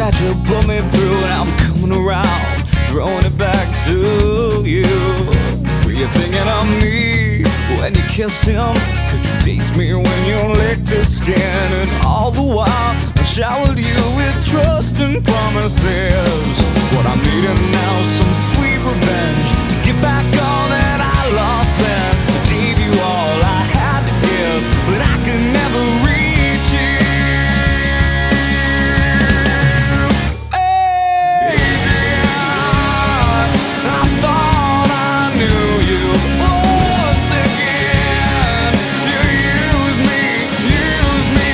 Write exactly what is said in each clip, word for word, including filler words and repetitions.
that you put me through, and I'm coming around, throwing it back to you. Were you thinking of me when you kissed him? Could you taste me when you licked his skin? And all the while I showered you with trust and promises. What I'm needing now is some sweet revenge to get back all that I lost then. I gave you all I had to give, but I could never reach you. Hey, Adrian, I thought I knew you. Once again, you use me, use me,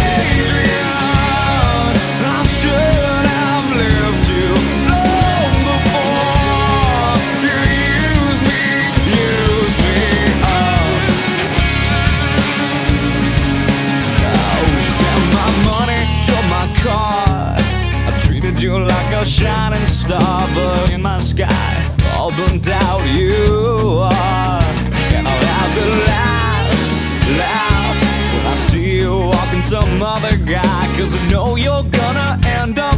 Adrian. I should have left you long before. You use me, use me up. I spent my money, drove my car. I treated you like a shining star, but in my sky, all burnt out you are. And I'll have the last laugh when I see you walking some other guy, 'cause I know you're gonna end up